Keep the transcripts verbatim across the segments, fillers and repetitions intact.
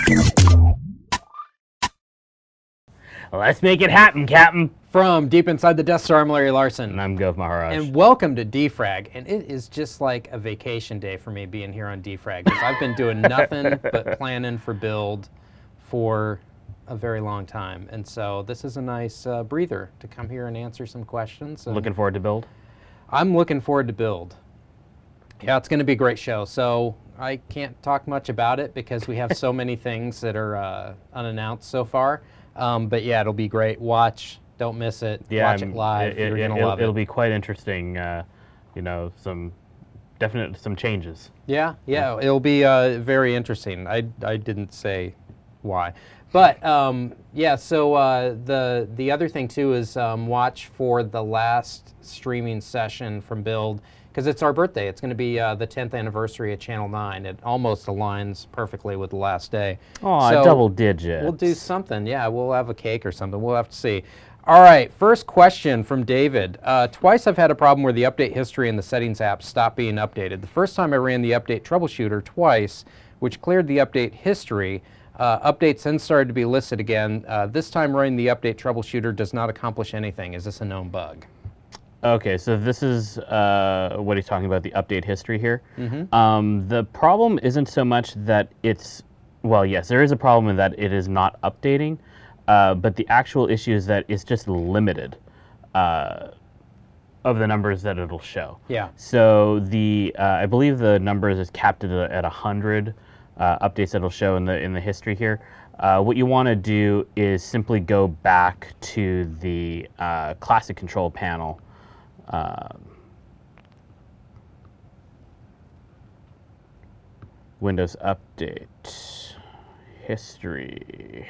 Let's make it happen, Captain. From deep inside the Death Star, I'm Larry Larson. And I'm Gov Maharaj. And welcome to Defrag. And it is just like a vacation day for me being here on Defrag, because I've been doing nothing but planning for build for a very long time. And so this is a nice uh, breather to come here and answer some questions. And looking forward to build? I'm looking forward to build. Yeah, it's going to be a great show. So I can't talk much about it because we have so many things that are uh, unannounced so far. Um, but yeah, it'll be great. Watch. Don't miss it. Yeah, Watch it live. It, You're it, going to it'll, love it. It'll be quite interesting. Uh, you know, some definite some changes. Yeah, yeah, it'll be uh, very interesting. I, I didn't say why. But um, yeah, so uh, the the other thing too is um, watch for the last streaming session from Build, because it's our birthday. It's going to be uh, the tenth anniversary of Channel nine. It almost aligns perfectly with the last day. Oh, so double digits. We'll do something. Yeah, we'll have a cake or something. We'll have to see. All right, first question from David. Uh, twice I've had a problem where the update history in the settings app stopped being updated. The first time I ran the update troubleshooter twice, which cleared the update history. Uh, updates then started to be listed again. Uh, this time running the update troubleshooter does not accomplish anything. Is this a known bug? Okay, so this is uh, what he's talking about, the update history here. Mm-hmm. Um, the problem isn't so much that it's, well, yes, there is a problem in that it is not updating, uh, but the actual issue is that it's just limited uh, of the numbers that it'll show. Yeah. So the, uh, I believe the numbers is capped at a, at one hundred uh, updates that it'll show in the, in the history here. Uh, what you want to do is simply go back to the uh, classic control panel. Um, Windows Update History,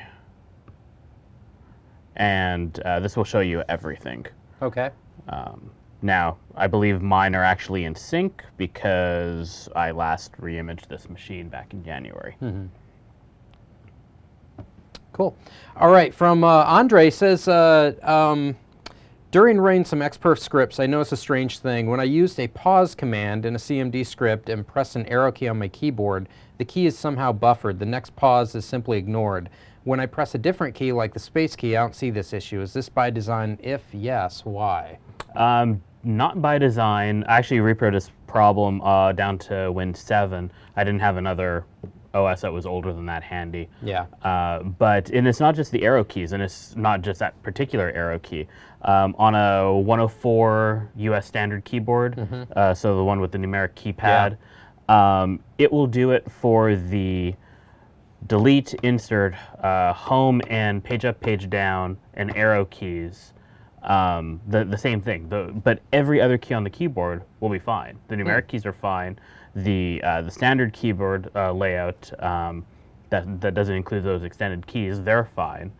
and uh, this will show you everything. Okay. Um, now, I believe mine are actually in sync because I last re-imaged this machine back in January. Mm-hmm. Cool. All right, from uh, Andre says, uh, um, during running some Xperf scripts, I noticed a strange thing. When I used a pause command in a C M D script and pressed an arrow key on my keyboard, the key is somehow buffered. The next pause is simply ignored. When I press a different key, like the space key, I don't see this issue. Is this by design? If yes, why? Um, not by design. I actually reproed this problem uh, down to Win seven. I didn't have another O S that was older than that handy. Yeah. Uh, but, and it's not just the arrow keys, and it's not just that particular arrow key. Um, on a one oh four U S standard keyboard, mm-hmm. uh, so the one with the numeric keypad, yeah. um, it will do it for the delete, insert, uh, home, and page up, page down, and arrow keys. Um, the, the same thing, the, but every other key on the keyboard will be fine. The numeric mm. keys are fine. The uh, the standard keyboard uh, layout um, that that doesn't include those extended keys, they're fine.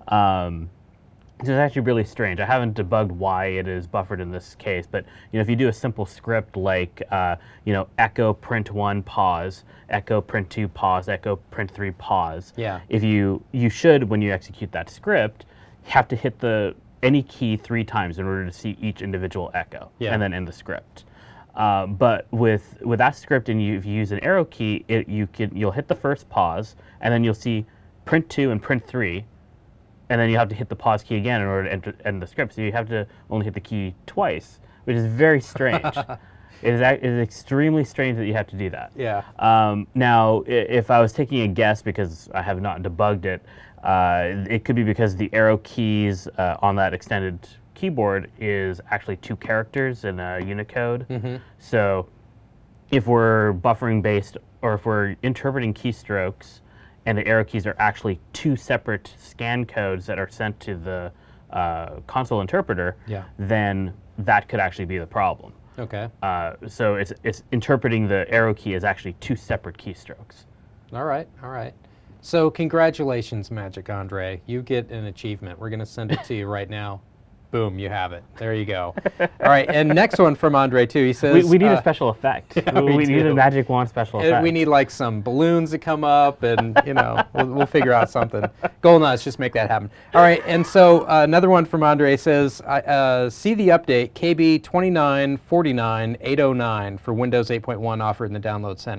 Um, it's actually really strange. I haven't debugged why it is buffered in this case, but you know, if you do a simple script like uh, you know, echo print one pause, echo print two pause, echo print three pause. Yeah. If you you should, when you execute that script, have to hit the any key three times in order to see each individual echo, yeah. and then end the script. Uh, but with with that script, and you, if you use an arrow key, it, you can you'll hit the first pause, and then you'll see print two and print three, and then you have to hit the pause key again in order to enter, end the script. So you have to only hit the key twice, which is very strange. It is, it is extremely strange that you have to do that. Yeah. Um, now, if I was taking a guess, because I have not debugged it, uh, it could be because the arrow keys uh, on that extended keyboard is actually two characters in uh, Unicode. Mm-hmm. So if we're buffering based, or if we're interpreting keystrokes, and the arrow keys are actually two separate scan codes that are sent to the uh, console interpreter, yeah. then that could actually be the problem. Okay. Uh, so it's, it's interpreting the arrow key as actually two separate keystrokes. All right, all right. So congratulations, Magic Andre. You get an achievement. We're going to send it to you right now. Boom, you have it. There you go. All right, and next one from Andre, too. He says... We, we need uh, a special effect. Yeah, we we need do. a Magic Wand special effect. And we need, like, some balloons to come up, and, you know, we'll, we'll figure out something. Golnuts, just make that happen. All right, and so uh, another one from Andre says, uh, see the update K B two nine four nine eight oh nine for Windows eight point one offered in the Download Center.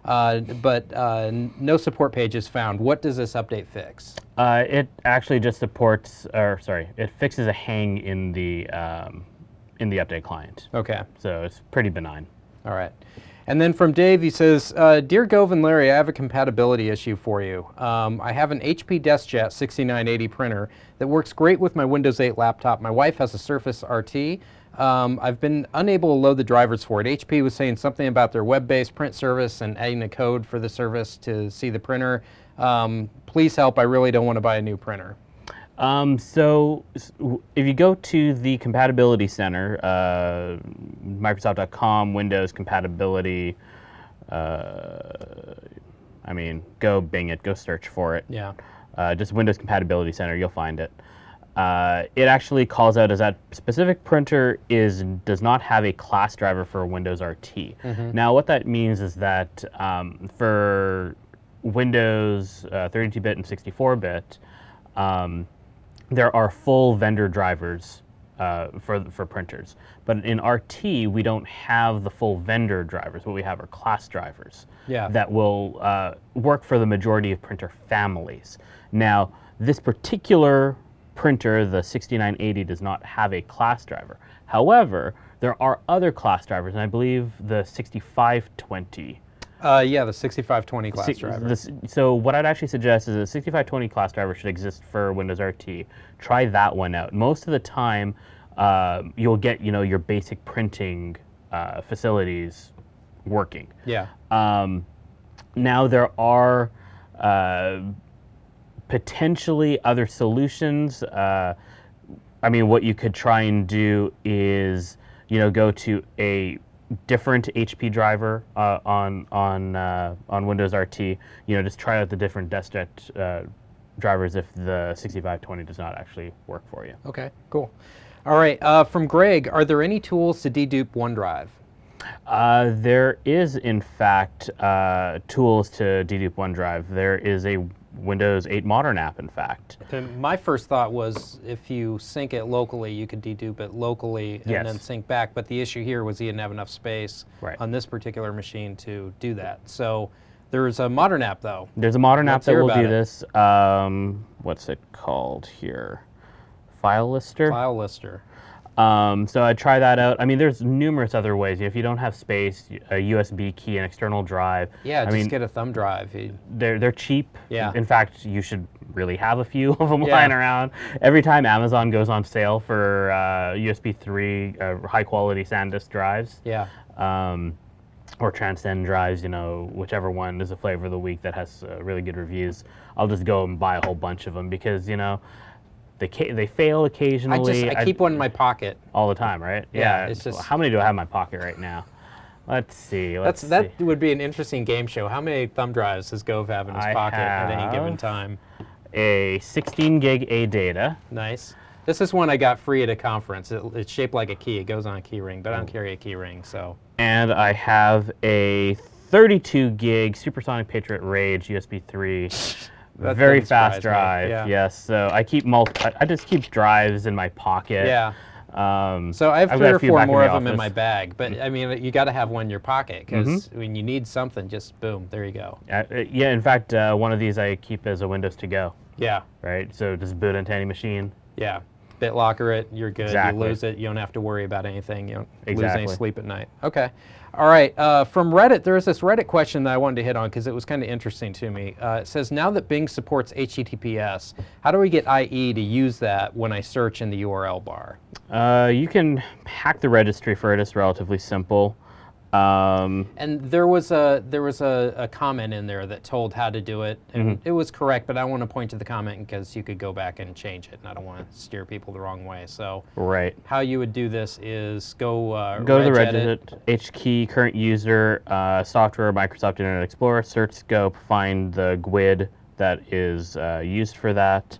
uh, but uh, no support page is found. What does this update fix? Uh, it actually just supports, or sorry, it fixes a hang in the um, in the update client. Okay. So it's pretty benign. All right. And then from Dave, he says, uh, Dear Gove and Larry, I have a compatibility issue for you. Um, I have an H P DeskJet sixty-nine eighty printer that works great with my Windows eight laptop. My wife has a Surface R T. Um, I've been unable to load the drivers for it. H P was saying something about their web-based print service and adding a code for the service to see the printer. Um, please help. I really don't want to buy a new printer. Um, so if you go to the Compatibility Center, uh, Microsoft dot com, Windows compatibility, uh, I mean, go Bing it, go search for it. Yeah. Uh, just Windows Compatibility Center, you'll find it. Uh, it actually calls out as that specific printer is does not have a class driver for Windows R T. Mm-hmm. Now, what that means is that um, for Windows uh, thirty-two bit and sixty-four bit, um, there are full vendor drivers uh, for for printers. But in R T, we don't have the full vendor drivers. What we have are class drivers yeah. that will uh, work for the majority of printer families. Now, this particular printer, the sixty-nine eighty, does not have a class driver. However, there are other class drivers, and I believe the sixty-five twenty. Uh, yeah, the sixty-five twenty class Si- driver. This, so what I'd actually suggest is a sixty-five twenty class driver should exist for Windows R T. Try that one out. Most of the time, uh, you'll get you know your basic printing uh, facilities working. Yeah. Um, now there are uh, potentially other solutions. Uh, I mean, what you could try and do is you know go to a different H P driver uh, on on uh, on Windows R T. You know, just try out the different DeskJet uh, drivers if the sixty-five twenty does not actually work for you. Okay, cool. All right, uh, from Greg, are there any tools to dedupe OneDrive? Uh, there is, in fact, uh, tools to dedupe OneDrive. There is a Windows eight Modern app, in fact. And my first thought was if you sync it locally, you could dedupe it locally and Yes. then sync back. But the issue here was he didn't have enough space Right. on this particular machine to do that. So there's a Modern app, though. There's a Modern Let's app that hear will about do it. this. Um, what's it called here? File Lister. File Lister. Um, so I'd try that out. I mean, there's numerous other ways. If you don't have space, a U S B key, an external drive. Yeah, I just mean, get a thumb drive. You- they're they're cheap. Yeah. In fact, you should really have a few of them Yeah. lying around. Every time Amazon goes on sale for uh, U S B three uh, high quality SanDisk drives, Yeah. um, or Transcend drives, you know, whichever one is a flavor of the week that has uh, really good reviews, I'll just go and buy a whole bunch of them because you know. They, ca- they fail I occasionally. just I keep one in my pocket. all the time, right? Yeah, it's just- How many do I have in my pocket right now? Let's see. Let's That's see. that would be an interesting game show. How many thumb drives does Gove have in his I pocket at any given have- time? A sixteen gig A data. Nice. This is one I got free at a conference. It, it's shaped like a key. It goes on a key ring, but I Oh. don't carry a key ring, so. And I have a thirty-two gig Supersonic Patriot Rage U S B three. That Very doesn't fast surprise me, drive. yeah. Yes. So I keep multi. I, I just keep drives in my pocket. Yeah. Um, So I have I've three got a or few four back in more the of them in office. my bag, but I mean, you got to have one in your pocket because Mm-hmm. when you need something, just boom, there you go. Uh, uh, yeah. In fact, uh, one of these I keep as a Windows to go. Yeah, Right. So just boot into any machine. yeah. BitLocker it, you're good. Exactly. You lose it, you don't have to worry about anything. You don't lose Exactly. any sleep at night. Okay. All right. Uh, from Reddit, there's this Reddit question that I wanted to hit on because it was kind of interesting to me. Uh, it says, now that Bing supports H T T P S, how do we get I E to use that when I search in the U R L bar? Uh, you can hack the registry for it. It's relatively simple. Um, And there was a there was a, a comment in there that told how to do it, and Mm-hmm. it was correct. But I want to point to the comment because you could go back and change it, and I don't want to steer people the wrong way. So right. how you would do this is go uh, Go to the regedit. Regedit, HKey, current user, uh, software, Microsoft Internet Explorer, search scope, find the G U I D that is uh, used for that,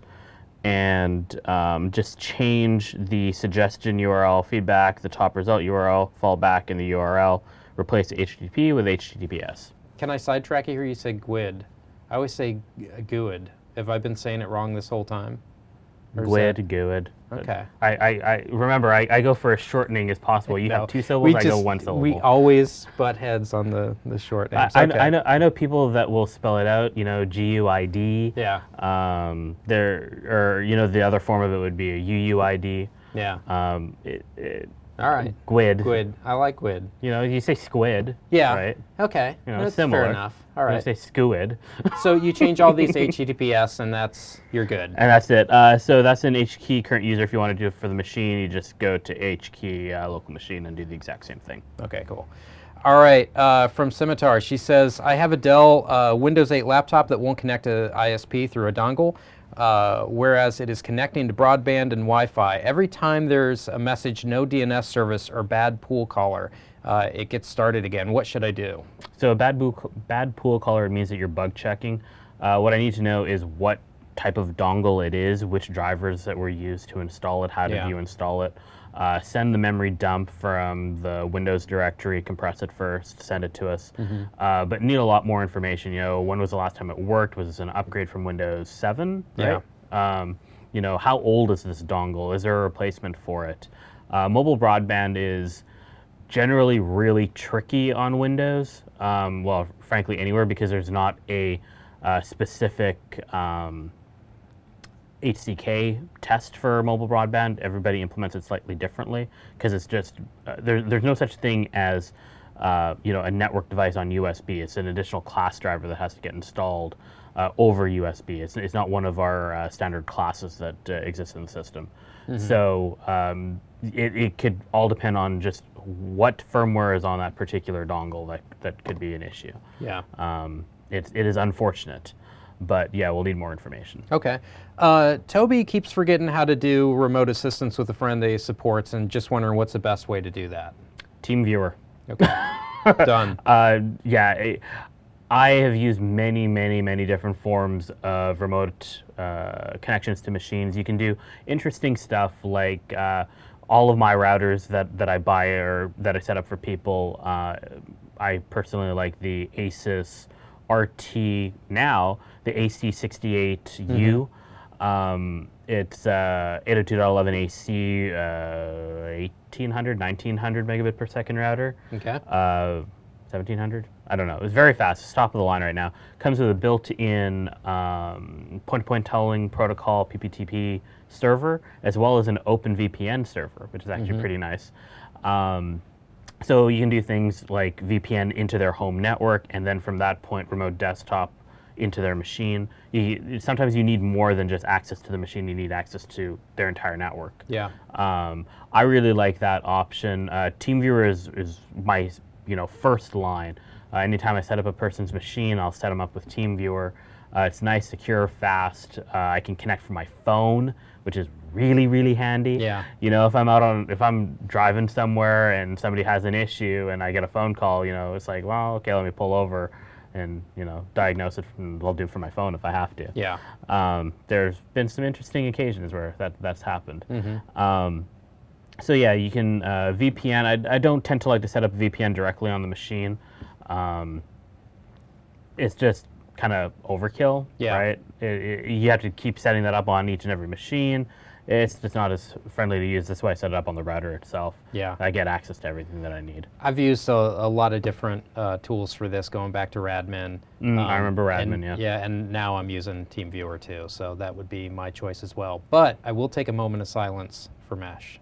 and um, just change the suggestion U R L feedback, the top result U R L, fall back in the U R L, replace H T T P with H T T P S. Can I sidetrack you here? You say G U I D. I always say G U I D. Have I been saying it wrong this whole time? Or is Gwyd, that- Gwyd. Okay. I, I, I remember I, I go for as shortening as possible. You No, have two syllables, we I go just- one syllable. We always butt heads on the, the short I, names. I, Okay. I know I know people that will spell it out. You know, G U I D. Yeah. Um, there or you know the other form of it would be a U U I D. Yeah. Um, it, it, All right. Gwyd. Gwyd. I like Gwyd. You know, you say squid. Yeah. Right. Okay. You know, That's similar. fair enough. All You right. say squid. So you change all these H T T P S, and that's you're good. And that's it. Uh, so that's an H key current user. If you want to do it for the machine, you just go to H key uh, local machine and do the exact same thing. Okay, cool. All right, uh, from Scimitar, she says, I have a Dell uh, Windows eight laptop that won't connect to I S P through a dongle, uh, whereas it is connecting to broadband and Wi-Fi. Every time there's a message, no D N S service or bad pool caller, uh, it gets started again. What should I do? So a bad, boo- bad pool caller means that you're bug checking. Uh, what I need to know is what type of dongle it is, which drivers that were used to install it, how did Yeah. you install it. Uh, send the memory dump from the Windows directory, compress it first, send it to us. Mm-hmm. Uh, but need a lot more information. You know, when was the last time it worked? Was this an upgrade from Windows seven? Yeah. Right? Um, you know, how old is this dongle? Is there a replacement for it? Uh, mobile broadband is generally really tricky on Windows. Um, well, frankly, anywhere, because there's not a uh, specific um, H C K test for mobile broadband. Everybody implements it slightly differently because it's just uh, there, there's no such thing as uh, you know a network device on U S B. It's an additional class driver that has to get installed uh, over U S B. It's, it's not one of our uh, standard classes that uh, exists in the system. Mm-hmm. So um, it, it could all depend on just what firmware is on that particular dongle that, that could be an issue. Yeah. Um, it, it is unfortunate, but yeah, we'll need more information. Okay. Uh, Toby keeps forgetting how to do remote assistance with a friend that he supports and just wondering what's the best way to do that. TeamViewer. Okay. Done. Uh, yeah, I, I have used many, many, many different forms of remote uh, connections to machines. You can do interesting stuff like uh, all of my routers that, that I buy or that I set up for people. Uh, I personally like the Asus R T now, the A C sixty-eight U. Mm-hmm. Um, it's uh, eight oh two dot eleven A C, uh, eighteen hundred, nineteen hundred megabit per second router. Okay. Uh, seventeen hundred? I don't know. It's very fast. It's top of the line right now. Comes with a built-in um, point-to-point tunneling protocol, P P T P server, as well as an open V P N server, which is actually mm-hmm. pretty nice. Um, so you can do things like V P N into their home network, and then from that point, remote desktop into their machine. You, sometimes you need more than just access to the machine. You need access to their entire network. Yeah. Um, I really like that option. Uh, TeamViewer is, is my you know first line. Uh, anytime I set up a person's machine, I'll set them up with TeamViewer. Uh, it's nice, secure, fast. Uh, I can connect from my phone, which is really, really handy. Yeah. You know, if I'm out on, if I'm driving somewhere and somebody has an issue and I get a phone call, you know, it's like, well, okay, let me pull over and, you know, diagnose it from, I'll do it from my phone if I have to. Yeah. Um, there's been some interesting occasions where that, that's happened. Mm-hmm. Um, so yeah, you can uh, V P N. I, I don't tend to like to set up V P N directly on the machine. Um, it's just kind of overkill, yeah. right? It, it, you have to keep setting that up on each and every machine. It's just not as friendly to use. That's why I set it up on the router itself. Yeah. I get access to everything that I need. I've used a, a lot of different uh, tools for this, going back to Radmin. Mm, um, I remember Radmin, and, yeah. Yeah, and now I'm using TeamViewer too, so that would be my choice as well. But I will take a moment of silence for Mesh.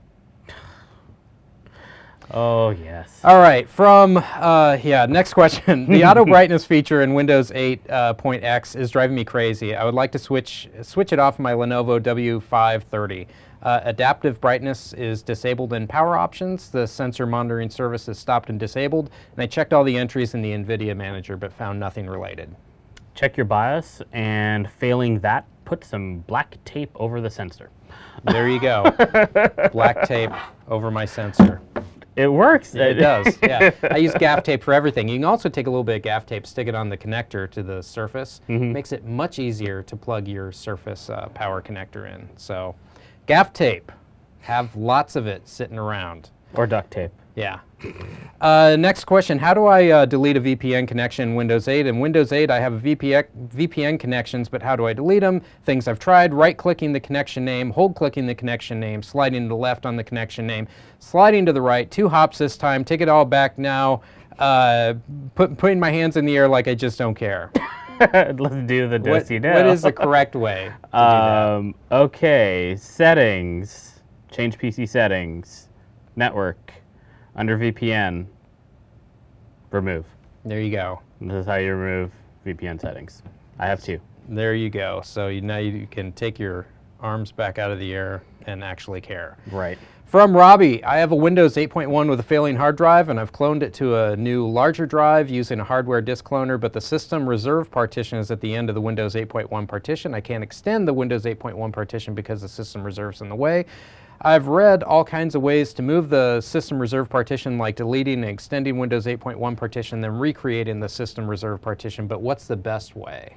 Oh, yes. All right, from, uh, yeah, next question. The auto brightness feature in Windows eight point X is driving me crazy. I would like to switch switch it off my Lenovo W five thirty. Uh, adaptive brightness is disabled in power options. The sensor monitoring service is stopped and disabled. And I checked all the entries in the NVIDIA Manager, but found nothing related. Check your BIOS, and failing that, put some black tape over the sensor. There you go. Black tape over my sensor. It works. It does, yeah. I use gaff tape for everything. You can also take a little bit of gaff tape, stick it on the connector to the Surface. Mm-hmm. Makes it much easier to plug your Surface uh, power connector in. So, gaff tape. Have lots of it sitting around. Or duct tape. Yeah. Uh, next question, how do I uh, delete a V P N connection in Windows eight? In Windows eight, I have V P N, V P N connections, but how do I delete them? Things I've tried, right-clicking the connection name, hold-clicking the connection name, sliding to the left on the connection name, sliding to the right, two hops this time, take it all back now, uh, put, putting my hands in the air like I just don't care. Let's do the What, do-si-do. what is the correct way to um, do that? Okay, settings, change P C settings, network, under V P N, remove. There you go. This is how you remove V P N settings. I have two. There you go. So you, now you can take your arms back out of the air and actually care. Right. From Robbie, I have a Windows eight point one with a failing hard drive, and I've cloned it to a new larger drive using a hardware disk cloner, but the system reserve partition is at the end of the Windows eight point one partition. I can't extend the Windows eight point one partition because the system reserve's in the way. I've read all kinds of ways to move the system reserve partition, like deleting and extending Windows eight point one partition, then recreating the system reserve partition, but what's the best way?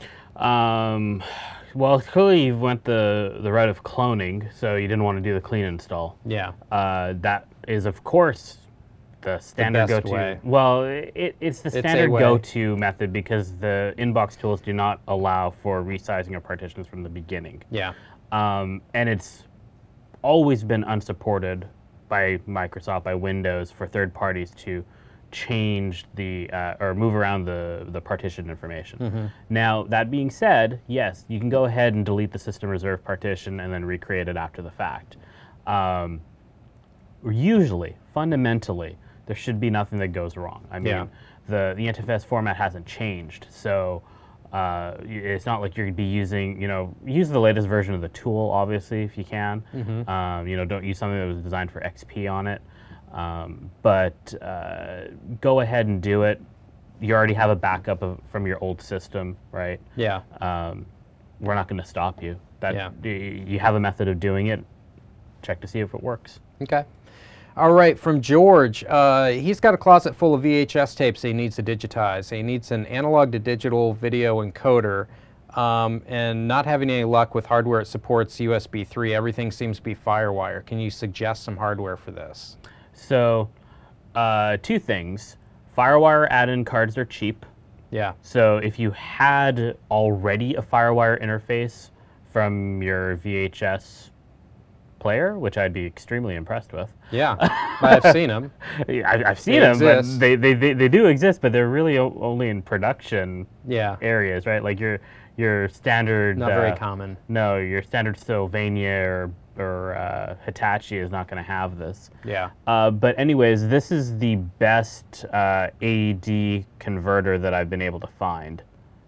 Um, well, clearly you went the, the route of cloning, so you didn't want to do the clean install. Yeah. Uh, that is, of course, the standard best go-to. way. Well, it, it's the It's a standard way. go-to method because the inbox tools do not allow for resizing of partitions from the beginning. Yeah. Um, and it's always been unsupported by Microsoft, by Windows, for third parties to change the, uh, or move around the, the partition information. Mm-hmm. Now, that being said, yes, you can go ahead and delete the system reserve partition and then recreate it after the fact. Um, usually, fundamentally, there should be nothing that goes wrong. I mean, Yeah. the, the N T F S format hasn't changed, so Uh, it's not like you're going to be using, you know, use the latest version of the tool, obviously, if you can. Mm-hmm. Um, you know, don't use something that was designed for X P on it. Um, but uh, go ahead and do it. You already have a backup of, from your old system, right? Yeah. Um, we're not going to stop you. That Yeah. y- you have a method of doing it. Check to see if it works. Okay. All right, from George, uh, he's got a closet full of V H S tapes he needs to digitize. He needs an analog to digital video encoder, um, and not having any luck with hardware it supports U S B three. Everything seems to be FireWire. Can you suggest some hardware for this? So, uh, two things. FireWire add-in cards are cheap. Yeah. So if you had already a FireWire interface from your V H S player, which I'd be extremely impressed with. Yeah, I've seen them. I, I've seen They them, exist. but they, they, they, they do exist, but they're really o only in production Yeah, areas, right? Like your your standard... not uh, very common. No, your standard Sylvania or, or uh, Hitachi is not going to have this. Yeah. Uh, but anyways, this is the best uh, A E D converter that I've been able to find.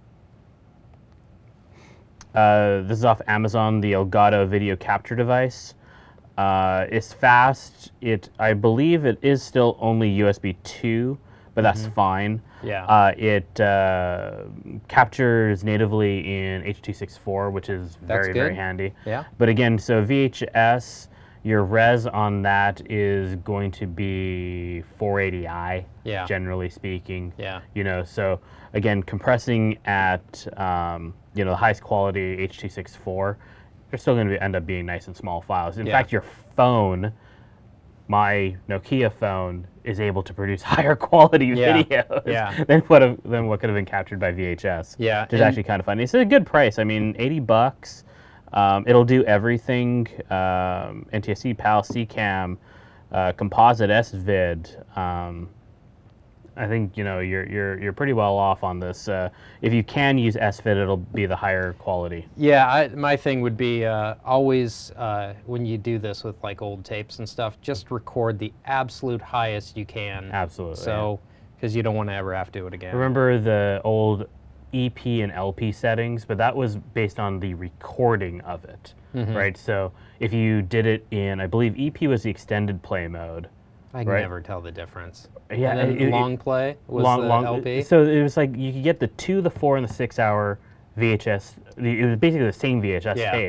Uh, this is off Amazon, the Elgato video capture device. Uh, it's fast. It, I believe it is still only U S B two, but that's Mm-hmm. fine. Yeah. Uh, it uh, captures natively in H two sixty-four, which is That's very, very good. handy. Yeah. But again, so V H S, your res on that is going to be four eighty i, Yeah. generally speaking. Yeah. You know, so again, compressing at um, you know, the highest quality H two sixty-four, they're still going to end up being nice and small files. In Yeah. fact, your phone, my Nokia phone, is able to produce higher quality Yeah. videos Yeah. than what have, than what could have been captured by V H S. Yeah, Which is and- actually kind of funny. It's a good price. I mean, eighty bucks. Um, it'll do everything: um, N T S C, PAL, C CAM, uh, composite, S vid. Um, I think you know you're you're you're pretty well off on this. Uh, if you can use S vid, it'll be the higher quality. Yeah, I, my thing would be uh, always uh, when you do this with like old tapes and stuff, just record the absolute highest you can. Absolutely. So, because you don't want to ever have to do it again. Remember the old E P and L P settings, but that was based on the recording of it, Mhm. right? So if you did it in, I believe E P was the extended play mode. I can right. never tell the difference. Yeah, And then it- it- long play was long, the long, L P. So it was like you could get the two, the four, and the six hour V H S. the- It was basically the same V H S Yeah. tape,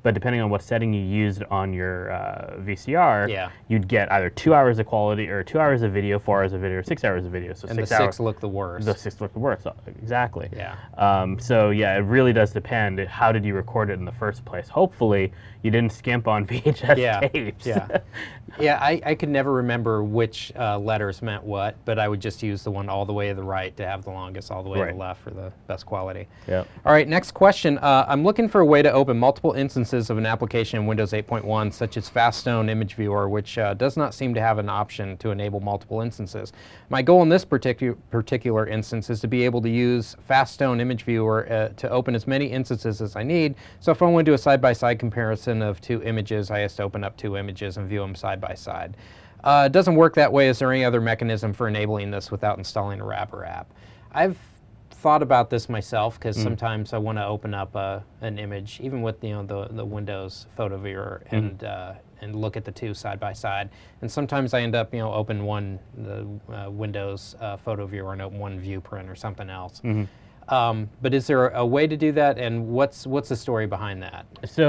but depending on what setting you used on your uh, V C R, Yeah. you'd get either two hours of quality, or two hours of video, four hours of video, or six hours of video. So And six the hours. six look the worst. The six look the worst. Exactly. Yeah. Um, so yeah, it really does depend. How did you record it in the first place? Hopefully, you didn't skimp on V H S Yeah. tapes. Yeah. Yeah, I, I could never remember which uh, letters meant what, but I would just use the one all the way to the right to have the longest, all the way to Right. the left for the best quality. Yep. All right, next question. Uh, I'm looking for a way to open multiple instances of an application in Windows eight point one, such as Faststone Image Viewer, which uh, does not seem to have an option to enable multiple instances. My goal in this particu particular instance is to be able to use Faststone Image Viewer uh, to open as many instances as I need. So if I want to do a side-by-side comparison of two images, I have to open up two images and view them side by side. Uh, it doesn't work that way. Is there any other mechanism for enabling this without installing a wrapper app? I've thought about this myself, because mm. sometimes I want to open up uh, an image, even with you know the the Windows photo viewer, mm. and uh, and look at the two side by side. And sometimes I end up you know open one the uh, Windows uh, photo viewer and open one ViewPrint or something else. Mm-hmm. Um, but is there a way to do that, and what's what's the story behind that?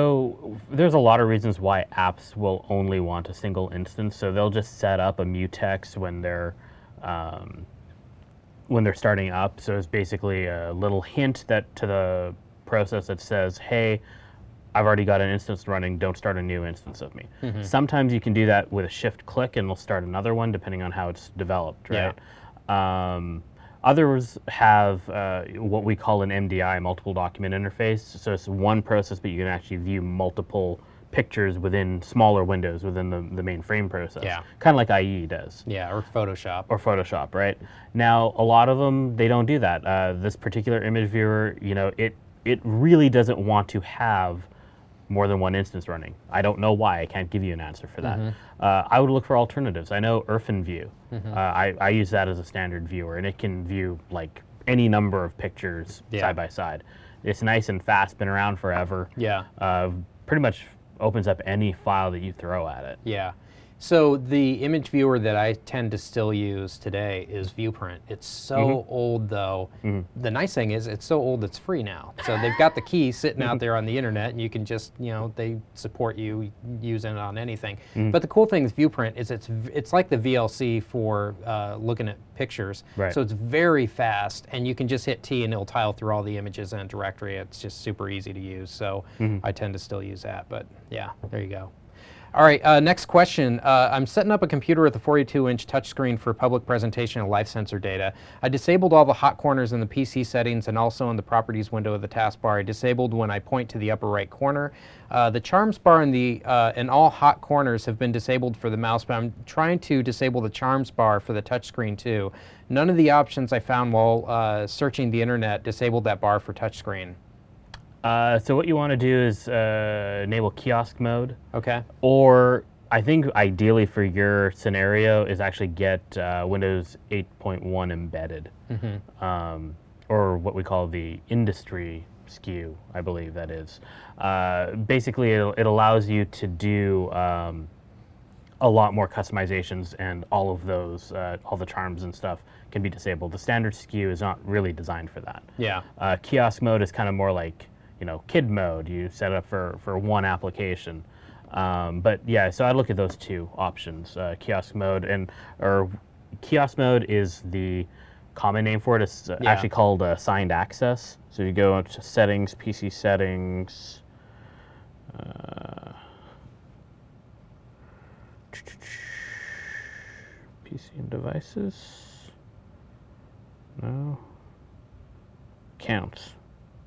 So there's a lot of reasons why apps will only want a single instance. So they'll just set up a mutex when they're um, when they're starting up. So it's basically a little hint that to the process that says, "Hey, I've already got an instance running. Don't start a new instance of me." Mm-hmm. Sometimes you can do that with a shift click, and it'll start another one depending on how it's developed, right? Yeah. Um, Others have uh, what we call an M D I, multiple document interface. So it's one process, but you can actually view multiple pictures within smaller windows within the, the main frame process. Yeah. Kind of like I E does. Yeah, or Photoshop. Or Photoshop, right? Now, a lot of them, they don't do that. Uh, this particular image viewer, you know, it, it really doesn't want to have more than one instance running. I don't know why. I can't give you an answer for that. Mm-hmm. uh, I would look for alternatives. I know IrfanView. Mm-hmm. uh, I, I use that as a standard viewer, and it can view like any number of pictures yeah. side by side. It's nice and fast, been around forever. Yeah. Uh, pretty much opens up any file that you throw at it. Yeah. So the image viewer that I tend to still use today is ViewPrint. It's so mm-hmm. old, though. Mm-hmm. The nice thing is it's so old it's free now. So they've got the key sitting out there on the internet, and you can just, you know, they support you using it on anything. Mm-hmm. But the cool thing with ViewPrint is it's it's like the V L C for uh, looking at pictures. Right. So it's very fast, and you can just hit T and it'll tile through all the images in a directory. It's just super easy to use. So mm-hmm. I tend to still use that. But yeah, there you go. All right, uh, next question. Uh, I'm setting up a computer with a forty-two inch touchscreen for public presentation of life sensor data. I disabled all the hot corners in the P C settings and also in the properties window of the taskbar. I disabled when I point to the upper right corner. Uh, the charms bar and the uh, and all hot corners have been disabled for the mouse, but I'm trying to disable the charms bar for the touchscreen too. None of the options I found while uh, searching the internet disabled that bar for touchscreen. Uh, so what you want to do is uh, enable kiosk mode. Okay. Or I think ideally for your scenario is actually get uh, Windows eight point one embedded, mm-hmm. um, or what we call the industry S K U, I believe that is. Uh, basically, it, it allows you to do um, a lot more customizations, and all of those, uh, all the charms and stuff can be disabled. The standard S K U is not really designed for that. Yeah. Uh, kiosk mode is kind of more like, you know, kid mode. You set it up for, for one application. Um, but yeah, so I look at those two options, uh, kiosk mode, and or kiosk mode is the common name for it. It's uh, yeah. actually called uh, signed access. So you go into settings, P C settings, uh, P C and devices, no, counts.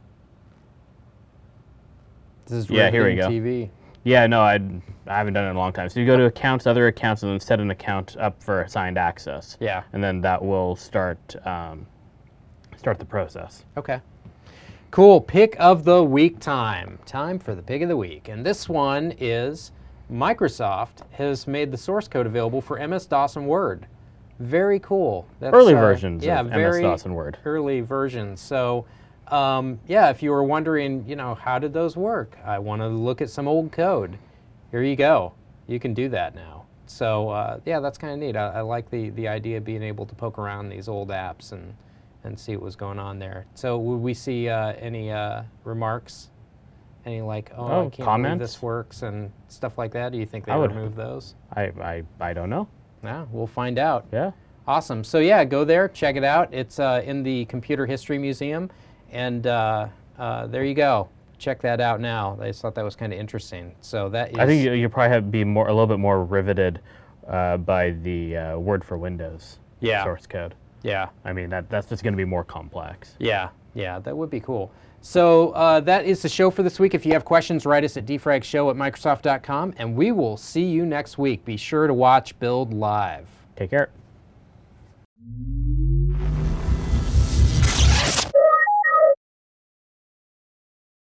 This is yeah, here we go. T V. Yeah, no, I'd, I haven't done it in a long time. So you go to accounts, other accounts, and then set an account up for assigned access. Yeah. And then that will start um, start the process. Okay. Cool. Pick of the week time. Time for the pick of the week. And this one is Microsoft has made the source code available for M S DOS and Word. Very cool. That's, early uh, versions yeah, of very M S DOS and Word. Early versions. So, um, yeah, if you were wondering, you know, how did those work? I want to look at some old code. Here you go. You can do that now. So, uh, yeah, that's kind of neat. I, I like the, the idea of being able to poke around these old apps and, and see what was going on there. So would we see uh, any uh, remarks? Any like, oh, Oh, I can't comments? believe this works and stuff like that? Do you think they I would- remove those? I, I, I don't know. Yeah, we'll find out. Yeah. Awesome. So yeah, go there, check it out. It's uh, in the Computer History Museum, and uh, uh, there you go. Check that out now. I just thought that was kind of interesting. So that is. I think you, you probably have be more a little bit more riveted uh, by the uh, Word for Windows Yeah. source code. Yeah. I mean, that that's just going to be more complex. Yeah. Yeah. That would be cool. So uh, that is the show for this week. If you have questions, write us at defragshow at microsoft dot com, and we will see you next week. Be sure to watch Build Live. Take care. Thank you.